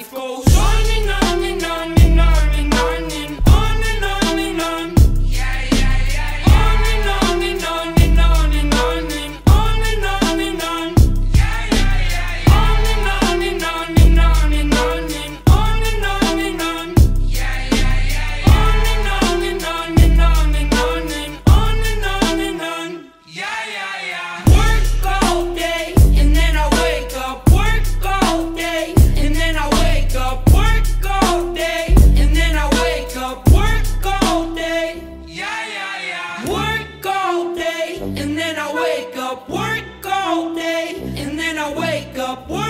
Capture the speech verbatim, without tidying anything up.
life goes on and on and on and on and on and on and on and on. Yeah, yeah, yeah, yeah. On and on and on and on and on and on and on and on. Yeah, yeah, yeah, yeah. On and on and on and on and on and on and on and on. Yeah, yeah, yeah, yeah. On and on and on and on and on and on and on and on. Yeah, yeah, yeah. Work all day and then I wake up. Work all day and then I wake up. Work all day and then I wake up. Work all day. Yeah, yeah, yeah. Work all day and then I wake up. Work all day and then I wake up.